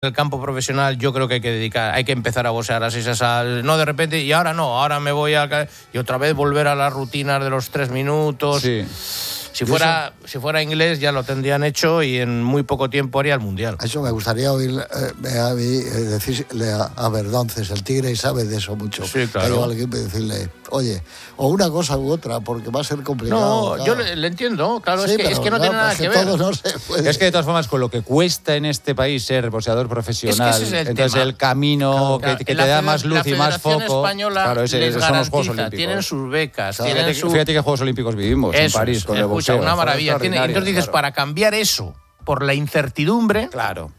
el campo profesional yo creo que hay que empezar a boxear así, no de repente, y ahora no, ahora me voy y otra vez volver a las rutinas de los 3 minutos. Sí. Si fuera inglés ya lo tendrían hecho y en muy poco tiempo haría el Mundial. Eso me gustaría oír a mí decirle a Verdonces, el Tigre, y sabe de eso mucho. Sí, claro. Hay alguien que decirle, oye, o una cosa u otra, porque va a ser complicado. No, claro. Yo le entiendo, claro, sí, es que no tiene nada que ver. No se puede. Es que de todas formas, con lo que cuesta en este país ser boxeador profesional, entonces el camino que te da más luz y más foco. La Federación Española claro, les son los Juegos garantiza, Olímpicos. Tienen sus becas. Fíjate qué Juegos Olímpicos vivimos en París con el boxeo. Una maravilla. Entonces dices, claro. para cambiar eso por la incertidumbre. Claro.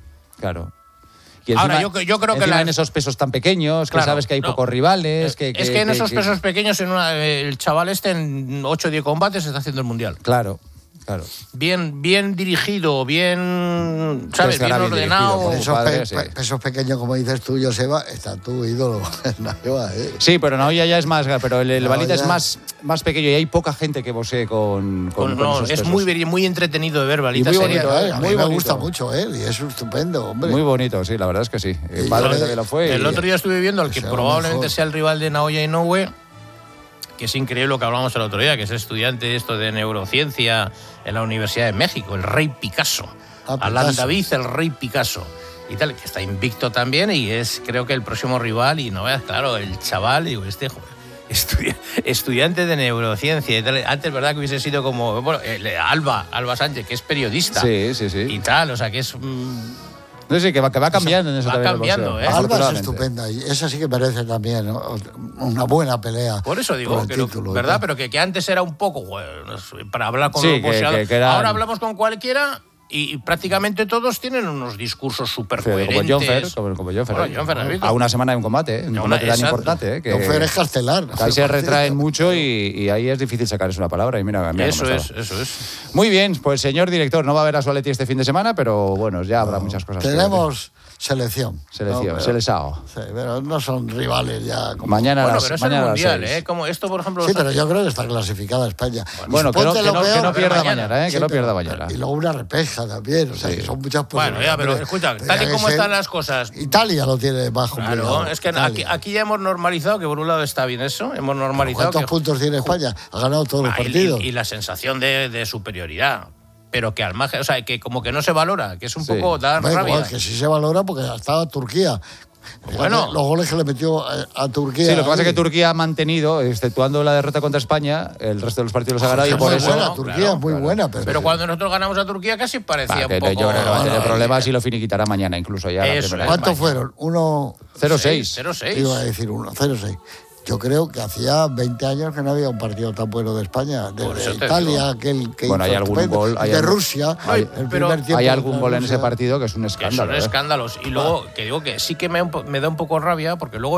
Y encima, ahora, yo creo que en esos pesos tan pequeños, que sabes que hay pocos rivales. Es que en esos pesos pequeños, el chaval en 8 o 10 combates está haciendo el Mundial. Claro. Bien dirigido, bien, ¿sabes? Bien ordenado. Pesos pequeños, como dices tú, Joseba, está tu ídolo. Sí, pero Naoya ya es más, pero el Valita es más pequeño y hay poca gente que boxee con esos pesos. Es muy entretenido de ver, Valita. Y muy bonito, a mí me gusta mucho él, y es estupendo, hombre. Muy bonito, sí, la verdad es que sí. El padre también lo fue. El otro día estuve viendo al que probablemente sea el rival de Naoya Inoue, que es increíble lo que hablamos el otro día, que es estudiante de neurociencia en la Universidad de México, el Rey Picasso. Alan David, el Rey Picasso. Y tal, que está invicto también y es, creo que, el próximo rival. Y no veas, claro, el chaval, digo, estudiante de neurociencia y tal. Antes, ¿verdad? Que hubiese sido como Alba Sánchez, que es periodista. Sí. Y tal, o sea, que es... No sé, que va cambiando en eso va también. Cambiando, Alba es estupenda y esa sí que merece también, ¿no?, una buena pelea. Por eso digo, ¿verdad? Pero que antes era un poco, para hablar con los boxeadores. Ahora hablamos con cualquiera y prácticamente todos tienen unos discursos súper coherentes. Como John Fer. A una semana de un combate, un combate tan importante. John Fer es castelar. Ahí se retraen mucho y ahí es difícil sacarles una palabra. Y mira eso es. Muy bien, pues señor director, no va a haber a Sualeti este fin de semana, pero bueno, ya habrá muchas cosas. Tenemos selección. Seleção. Sí, pero no son rivales ya. Mañana pero es el Mundial, como esto, por ejemplo... Sí, pero yo creo que está clasificada España. Bueno, que no pierda mañana, que no pierda mañana. Y luego una repeja también, o sea, que son muchas posibilidades. Bueno, pero escucha, tal y como están las cosas... Italia lo tiene más complicado. Claro, es que aquí ya hemos normalizado, que por un lado está bien eso, hemos normalizado... ¿Cuántos puntos tiene España? Ha ganado todos los partidos. Y la sensación de superioridad... Pero que al margen, o sea, que como que no se valora, que es un poco dar rabia. Igual, que sí se valora porque estaba Turquía. Bueno, los goles que le metió a Turquía. Sí, lo que pasa es que Turquía ha mantenido, exceptuando la derrota contra España, el resto de los partidos los ha ganado y por eso... Turquía es muy buena. Pero cuando nosotros ganamos a Turquía casi parecía un poco... Yo creo que va a tener problemas y lo finiquitará mañana incluso ya. ¿Cuántos fueron? 0-6. 0-6. Iba a decir 0-6. Yo creo que hacía 20 años que no había un partido tan bueno de España. De Italia, aquel que hay algún gol. De Rusia. Hay algún gol en ese partido que es un escándalo. Son escándalos. Y luego, que digo que sí que me da un poco rabia, porque luego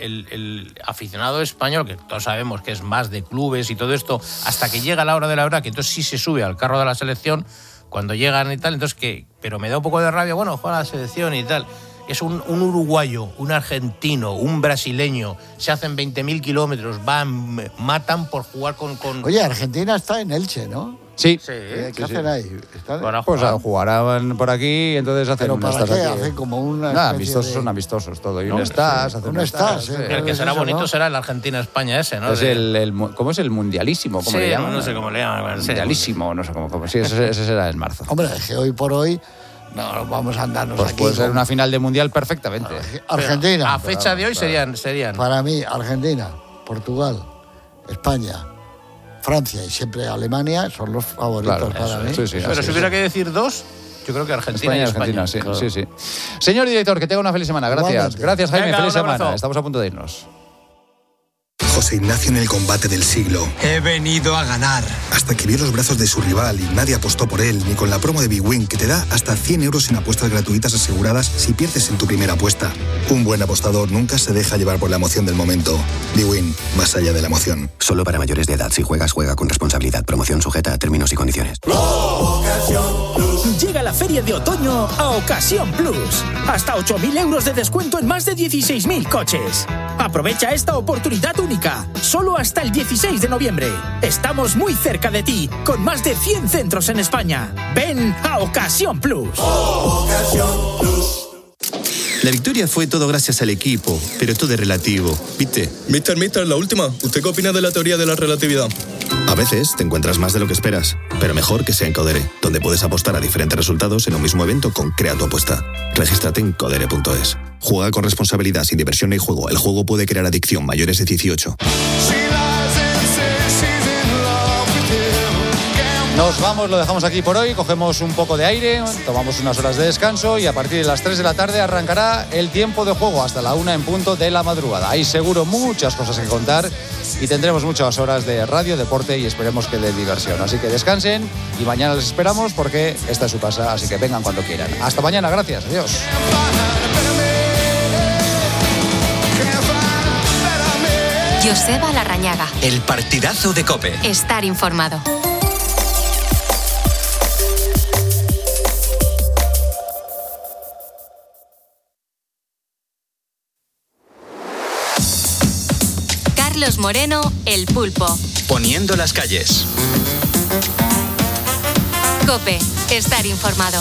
el aficionado español, que todos sabemos que es más de clubes y todo esto, hasta que llega la hora de la verdad, que entonces sí se sube al carro de la selección, cuando llegan y tal, pero me da un poco de rabia, juega la selección y tal. Es un uruguayo, un argentino, un brasileño, se hacen 20.000 kilómetros, matan por jugar con... Oye, Argentina está en Elche, ¿no? Sí. ¿Qué hacen ahí? Pues jugarán por aquí y entonces hacen un estás. ¿Pero para qué? Hacen como una amistosos, son amistosos todo. Y un estás, hacen un estás. El que será bonito será el Argentina-España ese, ¿no? Es ¿cómo es el mundialísimo? ¿Cómo le llaman? No sé cómo le llaman. Mundialísimo, no sé cómo. Sí, ese será en marzo. Hombre, es que hoy por hoy... No, vamos a andarnos aquí. Puede ser una final de mundial perfectamente. Argentina. Pero a fecha de hoy serían. Para mí, Argentina, Portugal, España, Francia y siempre Alemania son los favoritos para mí. Sí, pero si hubiera que decir dos, yo creo que Argentina y España. Sí. Señor director, que tenga una feliz semana. Gracias. Igualmente. Gracias, Jaime. Feliz semana. Estamos a punto de irnos. José Ignacio en el combate del siglo. He venido a ganar. Hasta que vio los brazos de su rival y nadie apostó por él, ni con la promo de bwin, que te da hasta 100 euros en apuestas gratuitas aseguradas si pierdes en tu primera apuesta. Un buen apostador nunca se deja llevar por la emoción del momento. bwin, más allá de la emoción. Solo para mayores de edad. Si juegas, juega con responsabilidad. Promoción sujeta a términos y condiciones. Llega la feria de otoño a Ocasión Plus. Hasta 8.000 euros de descuento en más de 16.000 coches. Aprovecha esta oportunidad única. Solo hasta el 16 de noviembre. Estamos muy cerca de ti, con más de 100 centros en España. Ven a Ocasión Plus. Ocasión Plus. La victoria fue todo gracias al equipo, pero todo es relativo, ¿viste? Mister, la última. ¿Usted qué opina de la teoría de la relatividad? A veces te encuentras más de lo que esperas, pero mejor que sea en Codere, donde puedes apostar a diferentes resultados en un mismo evento con Crea tu apuesta. Regístrate en codere.es. Juega con responsabilidad, sin diversión ni juego. El juego puede crear adicción. Mayores de 18. Nos vamos, lo dejamos aquí por hoy, cogemos un poco de aire, tomamos unas horas de descanso y a partir de las 3 de la tarde arrancará el tiempo de juego hasta la 1 en punto de la madrugada. Hay seguro muchas cosas que contar y tendremos muchas horas de radio, deporte y esperemos que de diversión. Así que descansen y mañana les esperamos porque esta es su casa, así que vengan cuando quieran. Hasta mañana, gracias, adiós. Joseba Larrañaga. El partidazo de COPE. Estar informado. Carlos Moreno, El Pulpo. Poniendo las calles. COPE, estar informado.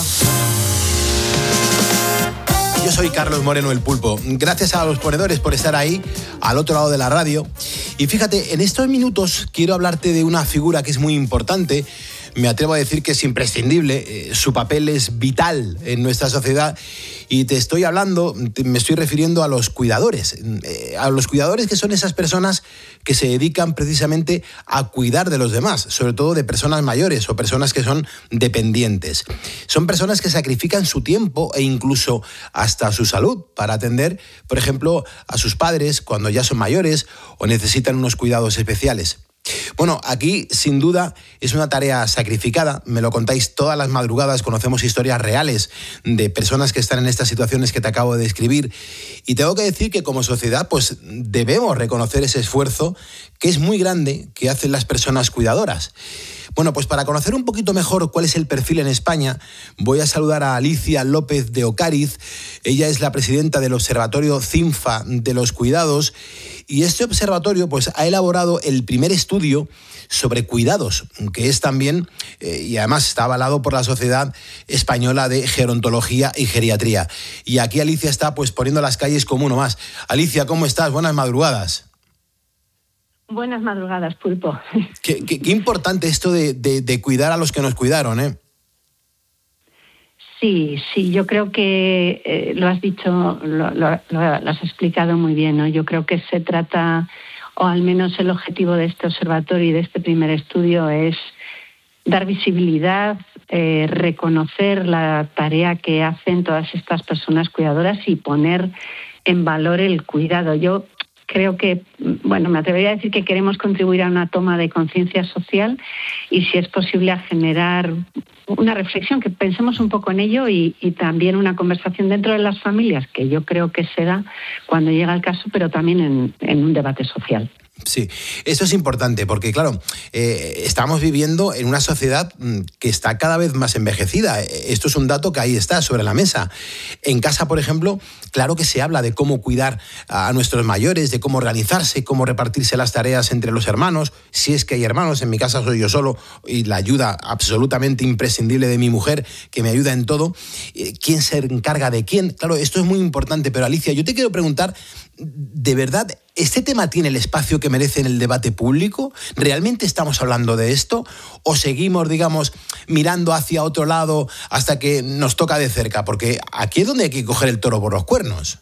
Yo soy Carlos Moreno, El Pulpo. Gracias a los ponedores por estar ahí, al otro lado de la radio. Y fíjate, en estos minutos quiero hablarte de una figura que es muy importante. Me atrevo a decir que es imprescindible. Su papel es vital en nuestra sociedad. Y me estoy refiriendo a los cuidadores. A los cuidadores, que son esas personas que se dedican precisamente a cuidar de los demás, sobre todo de personas mayores o personas que son dependientes. Son personas que sacrifican su tiempo e incluso hasta su salud para atender, por ejemplo, a sus padres cuando ya son mayores o necesitan unos cuidados especiales. Bueno, aquí sin duda es una tarea sacrificada, me lo contáis todas las madrugadas, conocemos historias reales de personas que están en estas situaciones que te acabo de describir y tengo que decir que como sociedad pues debemos reconocer ese esfuerzo que es muy grande que hacen las personas cuidadoras. Bueno, pues para conocer un poquito mejor cuál es el perfil en España, voy a saludar a Alicia López de Ocariz. Ella es la presidenta del Observatorio CINFA de los Cuidados y este observatorio pues ha elaborado el primer estudio sobre cuidados, que es también, y además está avalado por la Sociedad Española de Gerontología y Geriatría. Y aquí Alicia está pues poniendo las calles como uno más. Alicia, ¿cómo estás? Buenas madrugadas. Buenas madrugadas, Pulpo. Qué importante esto de cuidar a los que nos cuidaron, ¿eh? Sí, yo creo que lo has dicho, lo has explicado muy bien, ¿no? Yo creo que se trata, o al menos el objetivo de este observatorio y de este primer estudio es dar visibilidad, reconocer la tarea que hacen todas estas personas cuidadoras y poner en valor el cuidado. Yo creo que, me atrevería a decir que queremos contribuir a una toma de conciencia social y, si es posible, a generar una reflexión, que pensemos un poco en ello y también una conversación dentro de las familias, que yo creo que se da cuando llega el caso, pero también en un debate social. Sí, esto es importante porque, claro, estamos viviendo en una sociedad que está cada vez más envejecida. Esto es un dato que ahí está, sobre la mesa. En casa, por ejemplo, claro que se habla de cómo cuidar a nuestros mayores, de cómo organizarse, cómo repartirse las tareas entre los hermanos, si es que hay hermanos. En mi casa soy yo solo y la ayuda absolutamente imprescindible de mi mujer, que me ayuda en todo. ¿Quién se encarga de quién? Claro, esto es muy importante, pero Alicia, yo te quiero preguntar, ¿de verdad este tema tiene el espacio que merece en el debate público? ¿Realmente estamos hablando de esto? ¿O seguimos, mirando hacia otro lado hasta que nos toca de cerca? Porque aquí es donde hay que coger el toro por los cuernos.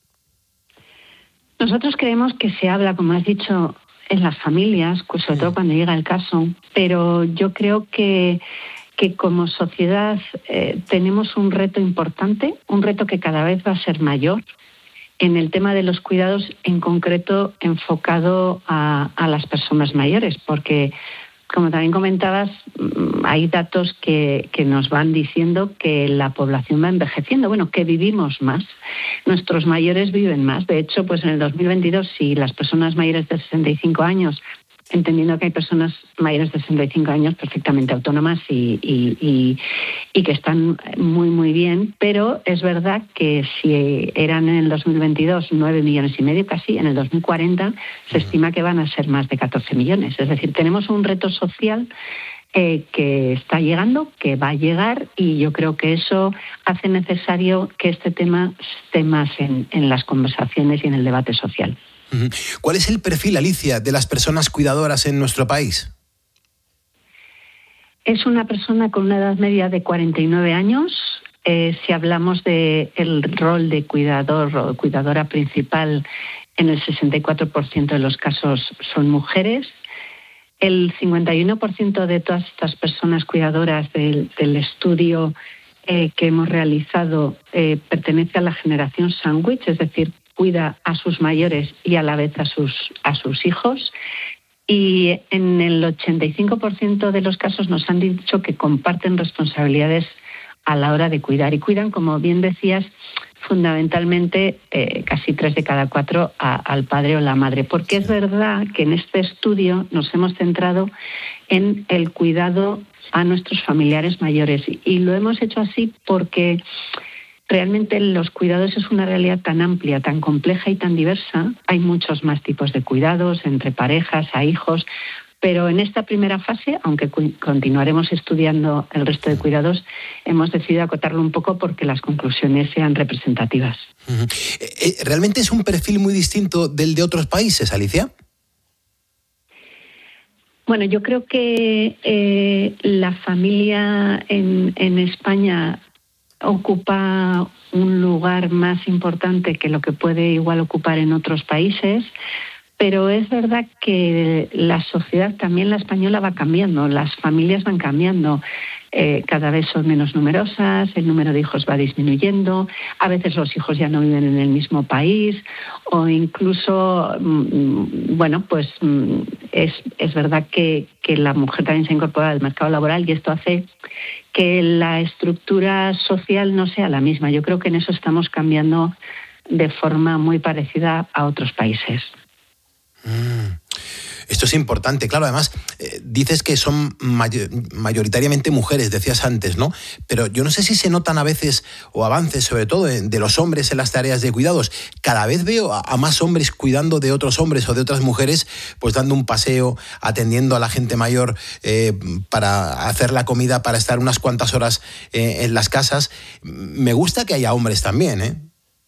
Nosotros creemos que se habla, como has dicho, en las familias, pues sobre todo cuando llega el caso, pero yo creo que como sociedad tenemos un reto importante, un reto que cada vez va a ser mayor, en el tema de los cuidados, en concreto enfocado a las personas mayores, porque, como también comentabas, hay datos que nos van diciendo que la población va envejeciendo, que vivimos más, nuestros mayores viven más. De hecho, pues en el 2022, si las personas mayores de 65 años, entendiendo que hay personas mayores de 65 años perfectamente autónomas y que están muy, muy bien, pero es verdad que si eran en el 2022 9,5 millones, casi, en el 2040 se estima que van a ser más de 14 millones. Es decir, tenemos un reto social que está llegando, que va a llegar, y yo creo que eso hace necesario que este tema esté más en las conversaciones y en el debate social. ¿Cuál es el perfil, Alicia, de las personas cuidadoras en nuestro país? Es una persona con una edad media de 49 años. Si hablamos del rol de cuidador o cuidadora principal, en el 64% de los casos son mujeres. El 51% de todas estas personas cuidadoras del estudio que hemos realizado pertenece a la generación sándwich, es decir, cuida a sus mayores y a la vez a sus hijos. Y en el 85% de los casos nos han dicho que comparten responsabilidades a la hora de cuidar. Y cuidan, como bien decías, fundamentalmente casi 3 de cada 4 al padre o la madre. Porque es verdad que en este estudio nos hemos centrado en el cuidado a nuestros familiares mayores. Y lo hemos hecho así porque realmente los cuidados es una realidad tan amplia, tan compleja y tan diversa. Hay muchos más tipos de cuidados, entre parejas, a hijos, pero en esta primera fase, aunque continuaremos estudiando el resto de cuidados, hemos decidido acotarlo un poco porque las conclusiones sean representativas. ¿Realmente es un perfil muy distinto del de otros países, Alicia? Bueno, yo creo que la familia en España ocupa un lugar más importante que lo que puede igual ocupar en otros países, pero es verdad que la sociedad, también la española, va cambiando, las familias van cambiando, cada vez son menos numerosas, el número de hijos va disminuyendo, a veces los hijos ya no viven en el mismo país, o incluso, bueno, pues es verdad que la mujer también se incorpora al mercado laboral y esto hace que la estructura social no sea la misma. Yo creo que en eso estamos cambiando de forma muy parecida a otros países. Esto es importante, claro, además dices que son mayoritariamente mujeres, decías antes, ¿no? Pero yo no sé si se notan a veces, o avances sobre todo, de los hombres en las tareas de cuidados. Cada vez veo a más hombres cuidando de otros hombres o de otras mujeres, pues dando un paseo, atendiendo a la gente mayor para hacer la comida, para estar unas cuantas horas en las casas. Me gusta que haya hombres también, ¿eh?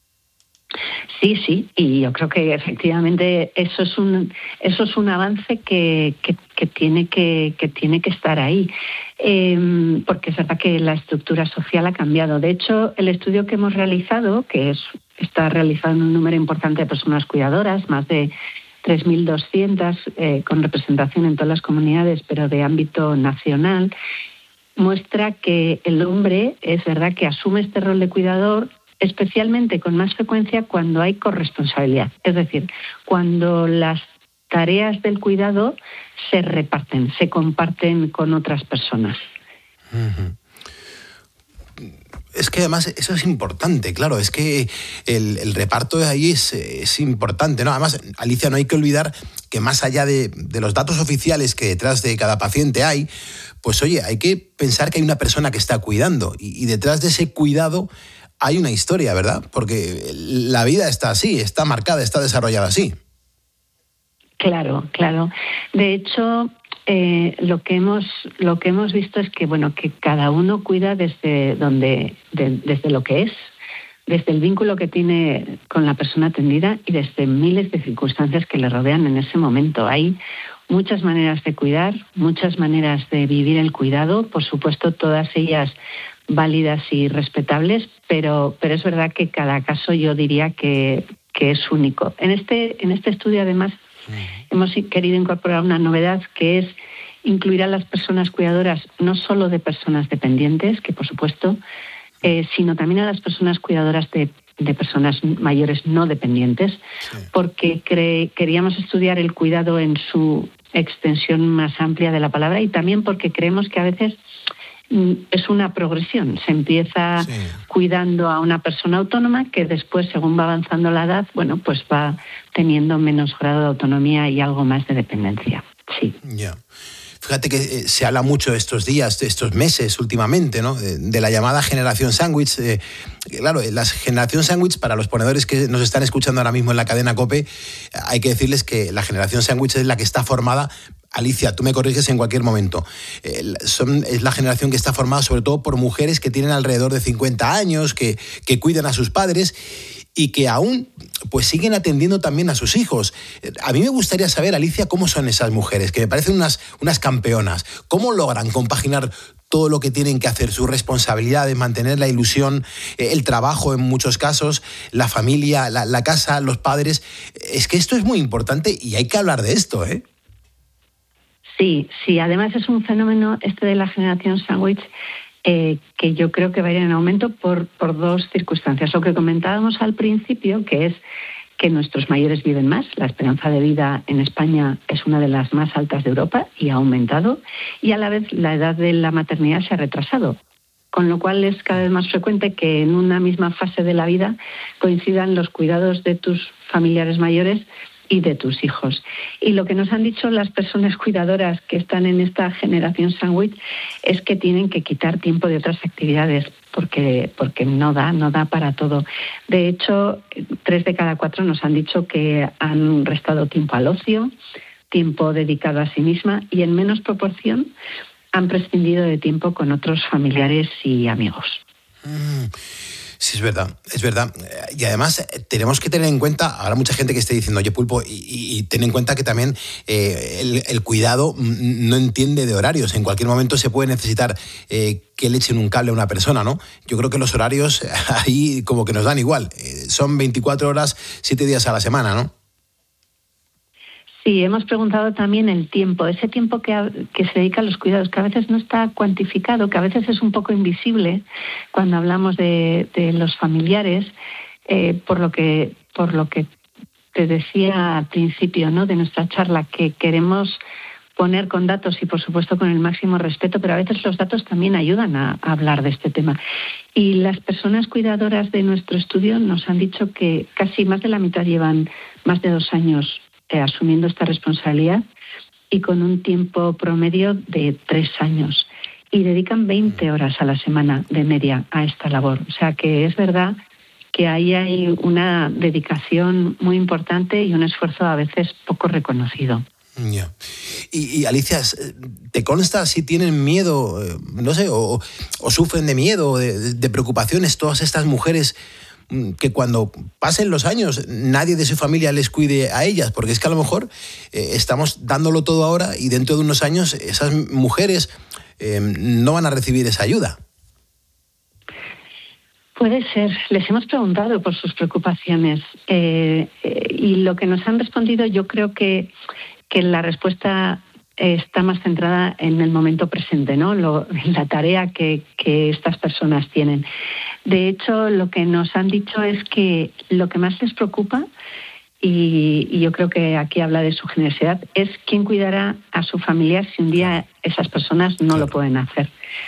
Sí, y yo creo que efectivamente eso es un avance que tiene que estar ahí, porque es verdad que la estructura social ha cambiado. De hecho, el estudio que hemos realizado, que está realizado en un número importante de personas cuidadoras, más de 3.200 con representación en todas las comunidades, pero de ámbito nacional, muestra que el hombre es verdad que asume este rol de cuidador, especialmente con más frecuencia cuando hay corresponsabilidad, es decir, cuando las tareas del cuidado se reparten, se comparten con otras personas. Es que además eso es importante, claro, es que el reparto de ahí es importante, ¿no? Además, Alicia, no hay que olvidar que más allá de los datos oficiales que detrás de cada paciente hay, pues oye, hay que pensar que hay una persona que está cuidando y detrás de ese cuidado hay una historia, ¿verdad? Porque la vida está así, está marcada, está desarrollada así. Claro. De hecho, lo que hemos visto es que, bueno, que cada uno cuida desde lo que es, desde el vínculo que tiene con la persona atendida y desde miles de circunstancias que le rodean en ese momento. Hay muchas maneras de cuidar, muchas maneras de vivir el cuidado, por supuesto todas ellas válidas y respetables, pero es verdad que cada caso yo diría que es único. En este estudio, además, hemos querido incorporar una novedad que es incluir a las personas cuidadoras no solo de personas dependientes, que por supuesto, sino también a las personas cuidadoras de personas mayores no dependientes, porque queríamos estudiar el cuidado en su extensión más amplia de la palabra y también porque creemos que a veces es una progresión. Se empieza cuidando a una persona autónoma que después, según va avanzando la edad, bueno, pues va teniendo menos grado de autonomía y algo más de dependencia. Sí. Ya. Fíjate que se habla mucho estos días, estos meses últimamente, ¿no? De la llamada generación sándwich. Claro, la generación sándwich, para los ponedores que nos están escuchando ahora mismo en la cadena COPE, hay que decirles que la generación sándwich es la que está formada Alicia, tú me corriges en cualquier momento, es la generación que está formada sobre todo por mujeres que tienen alrededor de 50 años, que cuidan a sus padres y que aún pues siguen atendiendo también a sus hijos. A mí me gustaría saber, Alicia, cómo son esas mujeres, que me parecen unas campeonas. ¿Cómo logran compaginar todo lo que tienen que hacer, sus responsabilidades, mantener la ilusión, el trabajo en muchos casos, la familia, la casa, los padres? Es que esto es muy importante y hay que hablar de esto, ¿eh? Sí, además es un fenómeno de la generación sándwich que yo creo que va a ir en aumento por dos circunstancias. Lo que comentábamos al principio, que es que nuestros mayores viven más. La esperanza de vida en España es una de las más altas de Europa y ha aumentado, y a la vez la edad de la maternidad se ha retrasado, con lo cual es cada vez más frecuente que en una misma fase de la vida coincidan los cuidados de tus familiares mayores y de tus hijos. Y lo que nos han dicho las personas cuidadoras que están en esta generación sándwich es que tienen que quitar tiempo de otras actividades porque no da para todo. De hecho, 3 de cada 4 nos han dicho que han restado tiempo al ocio, tiempo dedicado a sí misma, y en menos proporción han prescindido de tiempo con otros familiares y amigos. Sí, es verdad. Y además tenemos que tener en cuenta, habrá mucha gente que esté diciendo, oye, Pulpo, y ten en cuenta que también el cuidado no entiende de horarios. En cualquier momento se puede necesitar que le echen un cable a una persona, ¿no? Yo creo que los horarios ahí como que nos dan igual. Son 24 horas, 7 días a la semana, ¿no? Sí, hemos preguntado también el tiempo, ese tiempo que se dedica a los cuidados, que a veces no está cuantificado, que a veces es un poco invisible cuando hablamos de los familiares, por lo que te decía al principio, ¿no?, de nuestra charla, que queremos poner con datos y, por supuesto, con el máximo respeto, pero a veces los datos también ayudan a hablar de este tema. Y las personas cuidadoras de nuestro estudio nos han dicho que casi más de la mitad llevan más de 2 años asumiendo esta responsabilidad, y con un tiempo promedio de 3 años. Y dedican 20 horas a la semana de media a esta labor. O sea que es verdad que ahí hay una dedicación muy importante y un esfuerzo a veces poco reconocido. Yeah. Y Alicia, ¿te consta si tienen miedo, no sé, o sufren de miedo, de preocupaciones todas estas mujeres, que cuando pasen los años nadie de su familia les cuide a ellas? Porque es que a lo mejor estamos dándolo todo ahora y dentro de unos años esas mujeres no van a recibir esa ayuda. Puede ser. Les hemos preguntado por sus preocupaciones y lo que nos han respondido, yo creo que la respuesta está más centrada en el momento presente, ¿no? En la tarea que estas personas tienen. De hecho, lo que nos han dicho es que lo que más les preocupa, y yo creo que aquí habla de su generosidad, es quién cuidará a su familia si un día esas personas no lo pueden hacer.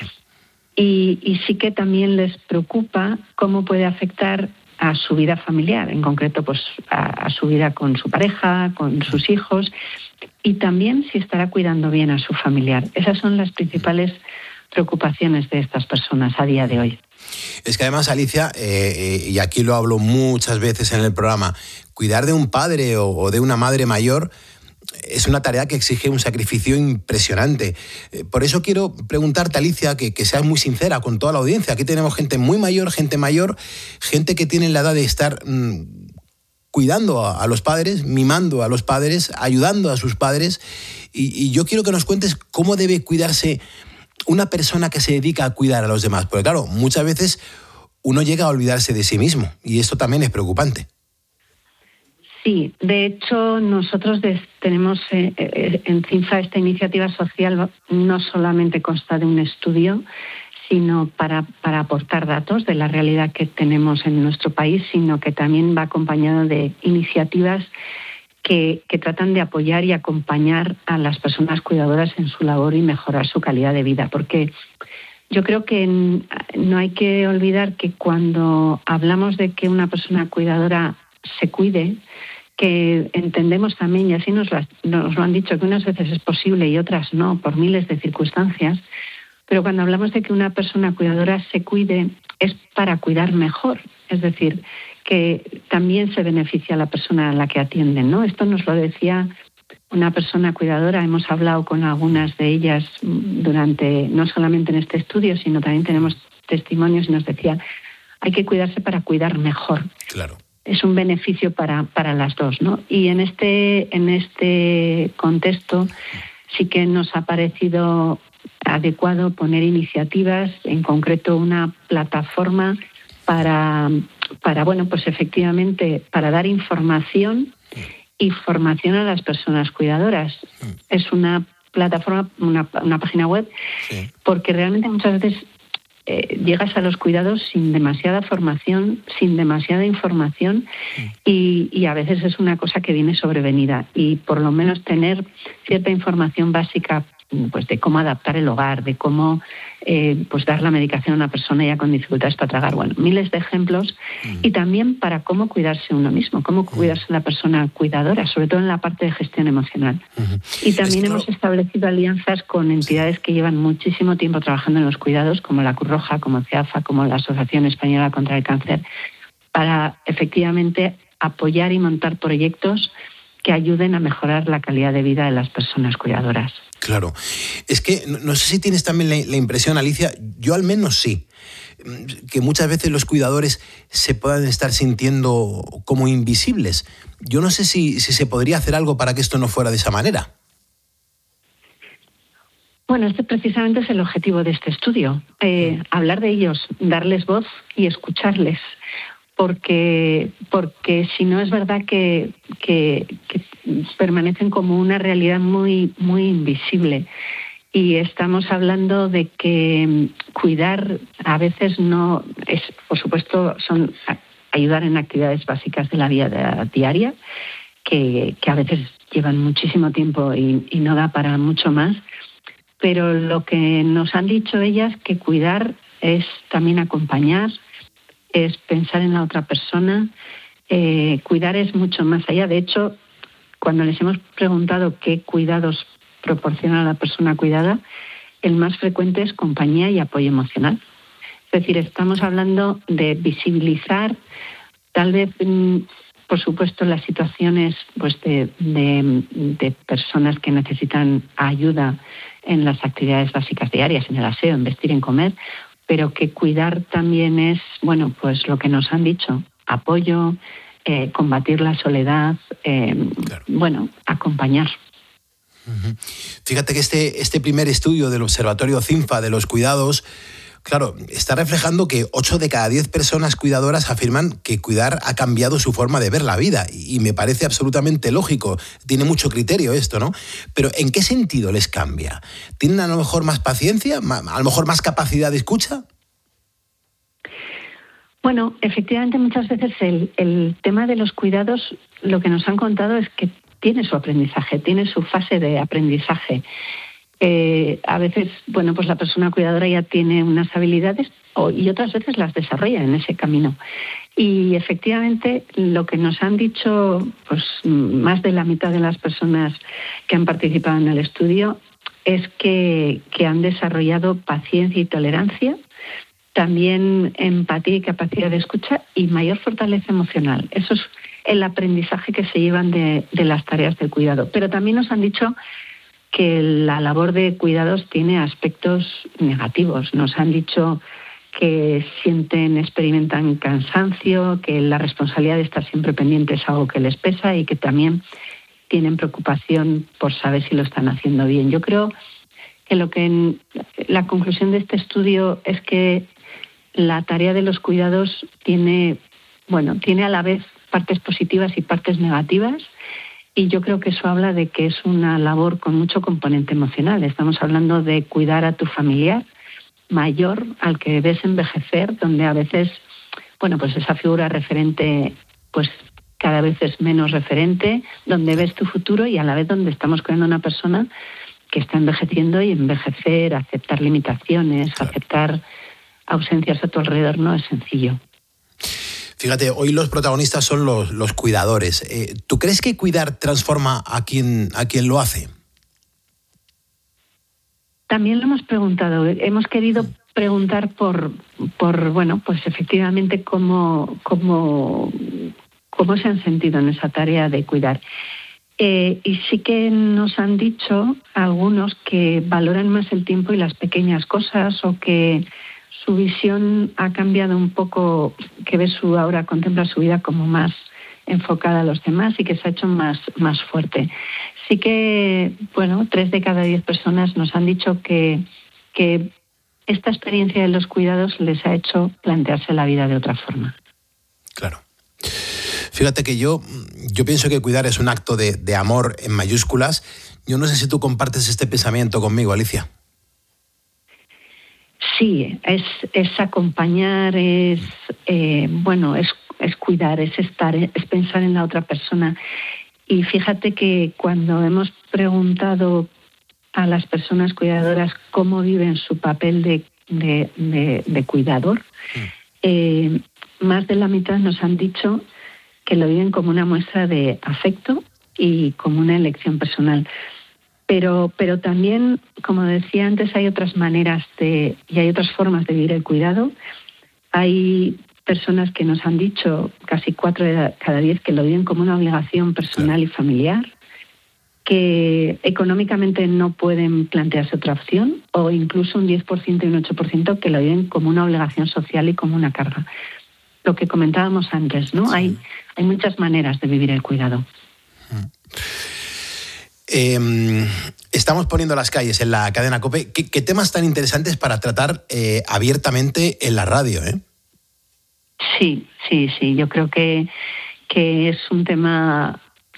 Y sí que también les preocupa cómo puede afectar a su vida familiar, en concreto pues a su vida con su pareja, con sus hijos, y también si estará cuidando bien a su familiar. Esas son las principales preocupaciones de estas personas a día de hoy. Es que además, Alicia, y aquí lo hablo muchas veces en el programa, cuidar de un padre o de una madre mayor es una tarea que exige un sacrificio impresionante. Por eso quiero preguntarte, Alicia, que seas muy sincera con toda la audiencia. Aquí tenemos gente muy mayor, gente que tiene la edad de estar cuidando a los padres, mimando a los padres, ayudando a sus padres. Y yo quiero que nos cuentes cómo debe cuidarse una persona que se dedica a cuidar a los demás. Porque claro, muchas veces uno llega a olvidarse de sí mismo y esto también es preocupante. Sí, de hecho nosotros tenemos en CINFA esta iniciativa social no solamente consta de un estudio, sino para aportar datos de la realidad que tenemos en nuestro país, sino que también va acompañado de iniciativas que tratan de apoyar y acompañar a las personas cuidadoras en su labor y mejorar su calidad de vida. Porque yo creo que no hay que olvidar que cuando hablamos de que una persona cuidadora se cuide, que entendemos también, y así nos lo han dicho, que unas veces es posible y otras no, por miles de circunstancias, pero cuando hablamos de que una persona cuidadora se cuide es para cuidar mejor, es decir, que también se beneficia a la persona a la que atienden, ¿no? Esto nos lo decía una persona cuidadora, hemos hablado con algunas de ellas durante, no solamente en este estudio, sino también tenemos testimonios y nos decía, hay que cuidarse para cuidar mejor. Claro. Es un beneficio para las dos, ¿no? Y en este contexto sí que nos ha parecido adecuado poner iniciativas, en concreto una plataforma para bueno, pues efectivamente, para dar información y formación a las personas cuidadoras. Es una plataforma, una página web, porque realmente muchas veces llegas a los cuidados sin demasiada formación, sin demasiada información y a veces es una cosa que viene sobrevenida. Y por lo menos tener cierta información básica, pues de cómo adaptar el hogar, de cómo pues dar la medicación a una persona ya con dificultades para tragar, bueno, miles de ejemplos, y también para cómo cuidarse uno mismo, cómo cuidarse la persona cuidadora, sobre todo en la parte de gestión emocional. Y también hemos establecido alianzas con entidades que llevan muchísimo tiempo trabajando en los cuidados, como la Cruz Roja, como CEAFA, como la Asociación Española contra el Cáncer, para efectivamente apoyar y montar proyectos que ayuden a mejorar la calidad de vida de las personas cuidadoras. Claro. Es que no sé si tienes también la impresión, Alicia, yo al menos sí, que muchas veces los cuidadores se puedan estar sintiendo como invisibles. Yo no sé si se podría hacer algo para que esto no fuera de esa manera. Bueno, este precisamente es el objetivo de este estudio, hablar de ellos, darles voz y escucharles. Porque si no es verdad que permanecen como una realidad muy, muy invisible. Y estamos hablando de que cuidar a veces no es, por supuesto, son ayudar en actividades básicas de la vida diaria, que a veces llevan muchísimo tiempo y no da para mucho más. Pero lo que nos han dicho ellas, que cuidar es también acompañar, es pensar en la otra persona, cuidar es mucho más allá. De hecho, cuando les hemos preguntado qué cuidados proporciona a la persona cuidada, el más frecuente es compañía y apoyo emocional. Es decir, estamos hablando de visibilizar, tal vez, por supuesto, las situaciones pues de personas que necesitan ayuda en las actividades básicas diarias, en el aseo, en vestir, en comer, pero que cuidar también es, bueno, pues lo que nos han dicho, apoyo, combatir la soledad, bueno, acompañar. Fíjate que este primer estudio del Observatorio CINFA de los cuidados, claro, está reflejando que 8 de cada 10 personas cuidadoras afirman que cuidar ha cambiado su forma de ver la vida, y me parece absolutamente lógico. Tiene mucho criterio esto, ¿no? Pero ¿en qué sentido les cambia? ¿Tienen a lo mejor más paciencia? ¿A lo mejor más capacidad de escucha? Bueno, efectivamente muchas veces el tema de los cuidados, lo que nos han contado es que tiene su aprendizaje, tiene su fase de aprendizaje. A veces, bueno, pues la persona cuidadora ya tiene unas habilidades y otras veces las desarrolla en ese camino. Y efectivamente lo que nos han dicho pues más de la mitad de las personas que han participado en el estudio es que han desarrollado paciencia y tolerancia, también empatía y capacidad de escucha y mayor fortaleza emocional. Eso es el aprendizaje que se llevan de las tareas del cuidado. Pero también nos han dicho que la labor de cuidados tiene aspectos negativos. Nos han dicho que experimentan cansancio, que la responsabilidad de estar siempre pendiente es algo que les pesa y que también tienen preocupación por saber si lo están haciendo bien. Yo creo que la conclusión de este estudio es que la tarea de los cuidados tiene a la vez partes positivas y partes negativas, y yo creo que eso habla de que es una labor con mucho componente emocional. Estamos hablando de cuidar a tu familiar mayor, al que ves envejecer, donde a veces, bueno, pues esa figura referente, pues cada vez es menos referente, donde ves tu futuro y a la vez donde estamos cuidando a una persona que está envejeciendo, y envejecer, aceptar limitaciones, aceptar ausencias a tu alrededor no es sencillo. Fíjate, hoy los protagonistas son los cuidadores. ¿Tú crees que cuidar transforma a quien lo hace? También lo hemos preguntado. Hemos querido preguntar por bueno, pues efectivamente cómo se han sentido en esa tarea de cuidar. Y sí que nos han dicho algunos que valoran más el tiempo y las pequeñas cosas, o que su visión ha cambiado un poco, que ahora contempla su vida como más enfocada a los demás y que se ha hecho más fuerte. Sí que, 3 de cada 10 personas nos han dicho que esta experiencia de los cuidados les ha hecho plantearse la vida de otra forma. Claro. Fíjate que yo pienso que cuidar es un acto de amor en mayúsculas. Yo no sé si tú compartes este pensamiento conmigo, Alicia. Sí, es acompañar, es cuidar, es estar, es pensar en la otra persona. Y fíjate que cuando hemos preguntado a las personas cuidadoras cómo viven su papel de cuidador, más de la mitad nos han dicho que lo viven como una muestra de afecto y como una elección personal. Pero también, como decía antes, hay otras maneras y hay otras formas de vivir el cuidado. Hay personas que nos han dicho, casi 4 de cada 10, que lo viven como una obligación personal y familiar, que económicamente no pueden plantearse otra opción, o incluso un 10% y un 8% que lo viven como una obligación social y como una carga. Lo que comentábamos antes, ¿no? Sí. Hay muchas maneras de vivir el cuidado. Estamos poniendo las calles en la cadena COPE. ¿Qué temas tan interesantes para tratar abiertamente en la radio, eh? Sí. Yo creo que es un tema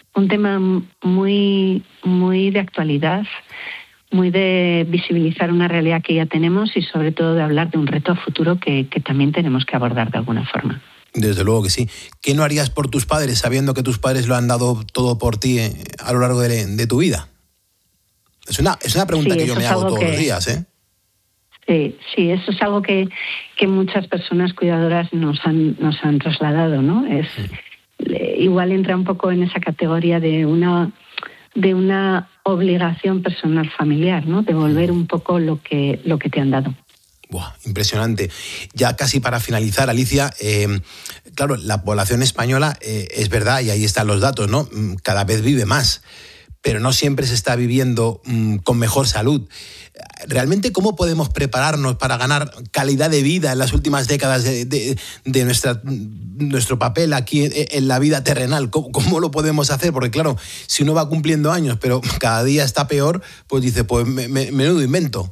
muy, muy de actualidad, muy de visibilizar una realidad que ya tenemos y sobre todo de hablar de un reto a futuro que también tenemos que abordar de alguna forma. Desde luego que sí. ¿Qué no harías por tus padres sabiendo que tus padres lo han dado todo por ti a lo largo de tu vida? Es una pregunta que yo me hago todos los días, ¿eh? Sí, eso es algo que muchas personas cuidadoras nos han trasladado, ¿no? Igual entra un poco en esa categoría de una obligación personal familiar, ¿no? Devolver un poco lo que te han dado. Buah, impresionante. Ya casi para finalizar, Alicia, claro, la población española, es verdad, y ahí están los datos, ¿no? Cada vez vive más, pero no siempre se está viviendo con mejor salud. ¿Realmente cómo podemos prepararnos para ganar calidad de vida en las últimas décadas de nuestro papel aquí en la vida terrenal? ¿Cómo lo podemos hacer? Porque claro, si uno va cumpliendo años, pero cada día está peor, pues dice, pues menudo invento.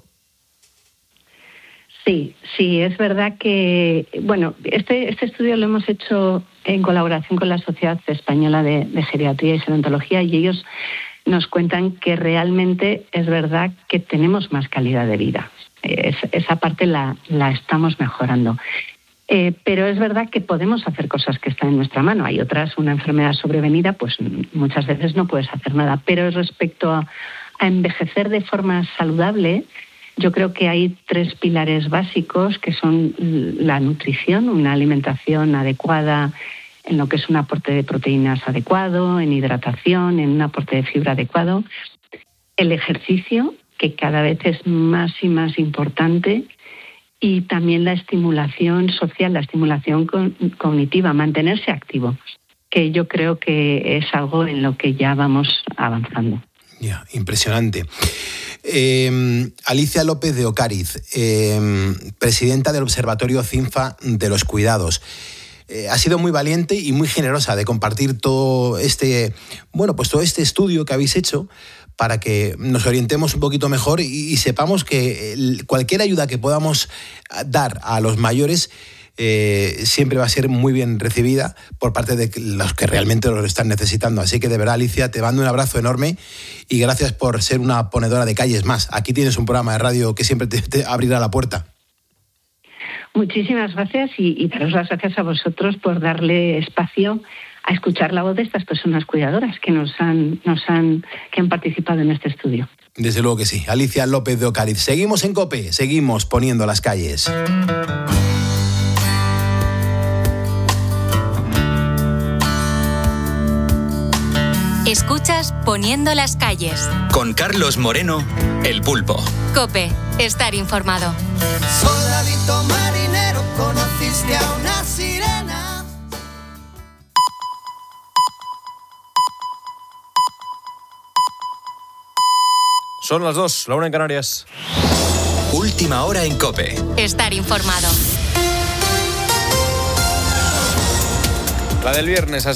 Sí, es verdad que, este estudio lo hemos hecho en colaboración con la Sociedad Española de Geriatría y Gerontología, y ellos nos cuentan que realmente es verdad que tenemos más calidad de vida. Esa parte la estamos mejorando. Pero es verdad que podemos hacer cosas que están en nuestra mano. Hay otras, una enfermedad sobrevenida, pues muchas veces no puedes hacer nada. Pero respecto a envejecer de forma saludable, yo creo que hay 3 pilares básicos, que son la nutrición, una alimentación adecuada, en lo que es un aporte de proteínas adecuado, en hidratación, en un aporte de fibra adecuado, el ejercicio, que cada vez es más y más importante, y también la estimulación social, la estimulación cognitiva, mantenerse activo, que yo creo que es algo en lo que ya vamos avanzando. Ya, impresionante. Alicia López de Ocariz, presidenta del Observatorio CINFA de los Cuidados. Ha sido muy valiente y muy generosa de compartir todo este estudio que habéis hecho para que nos orientemos un poquito mejor y sepamos que cualquier ayuda que podamos dar a los mayores siempre va a ser muy bien recibida por parte de los que realmente lo están necesitando. Así que de verdad, Alicia, te mando un abrazo enorme y gracias por ser una ponedora de calles más. Aquí tienes un programa de radio que siempre te abrirá la puerta. Muchísimas gracias y daros las gracias a vosotros por darle espacio a escuchar la voz de estas personas cuidadoras que que han participado en este estudio. Desde luego que sí. Alicia López de Ocariz. Seguimos en COPE, seguimos poniendo las calles. Escuchas Poniendo las calles. Con Carlos Moreno, El Pulpo. COPE, estar informado. Soldadito marinero, conociste a una sirena. Son las 2, la 1 en Canarias. Última hora en COPE. Estar informado. La del viernes.